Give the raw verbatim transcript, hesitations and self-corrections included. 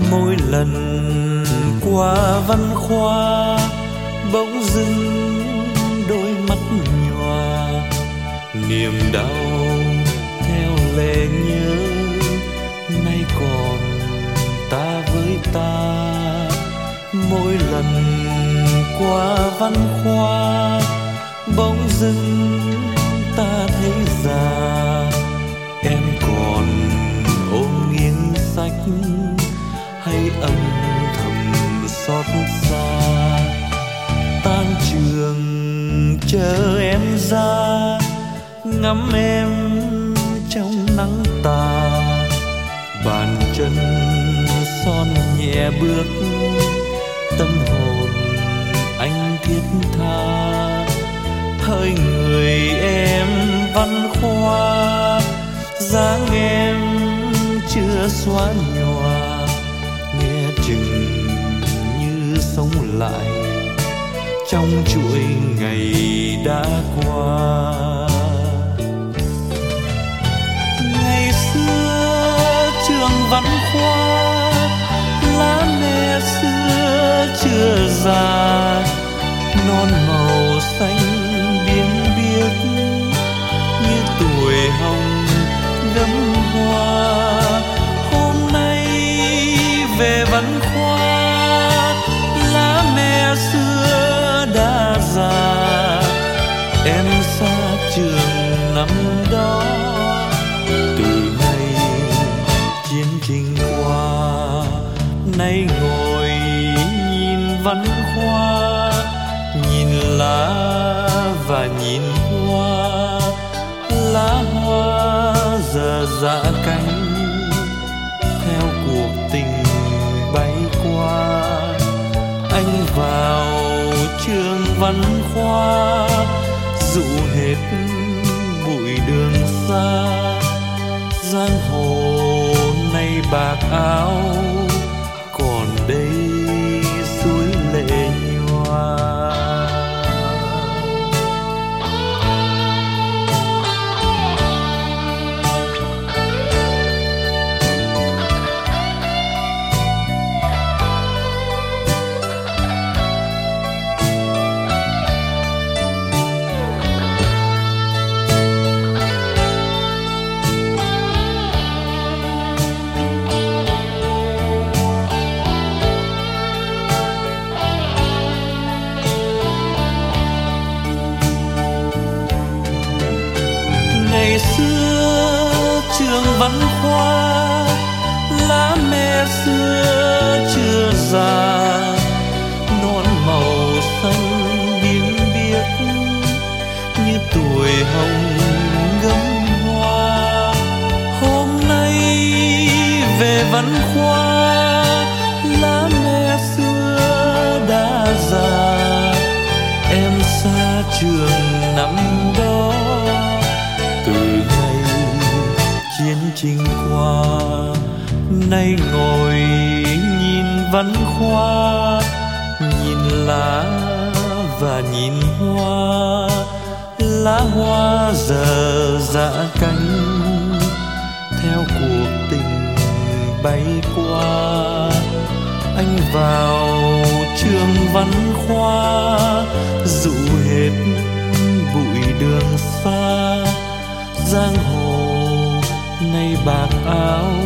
Mỗi lần qua văn khoa bỗng dưng đôi mắt nhòa, niềm đau theo lệ nhớ nay còn ta với ta. Mỗi lần qua văn khoa bỗng dưng ta thấy già, em còn ôm nghiêng sách hay âm thầm xót xa. Tan trường chờ em ra, ngắm em trong nắng tà, bàn chân son nhẹ bước, tâm hồn anh thiết tha. Hỡi người em văn khoa, dáng em chưa xóa nhòa, nghe chừng như sống lại trong chuỗi ngày đã qua. Ngày xưa trường văn khoa, lá me xưa chưa già, non màu xanh biếng biếc như tuổi hồng gấm hoa. Hôm nay về văn khoa, lá me xưa đã già, em xa trường năm đó. Từ ngày chiến tranh qua, nay ngồi nhìn văn khoa, nhìn lá và nhìn hoa. Lá hoa giờ rã cánh theo cuộc tình bay qua. Anh vào trường văn khoa, dụ hết bụi đường xa. Giang hồ nay bạc áo, còn đây suối lệ nhòa. Ngày xưa trường văn khoa, lá me xưa chưa già, non màu xanh biếng biếc như tuổi hồng gấm hoa. Hôm nay về văn khoa, lá me xưa đã già, em xa trường năm đó. Từ ngày chiến tranh qua, nay ngồi nhìn văn khoa, nhìn lá và nhìn hoa. Lá hoa giờ rã cánh theo cuộc tình bay qua. Anh vào trường văn khoa, dụ hết bụi đường xa. Giang hồ nay bạc áo,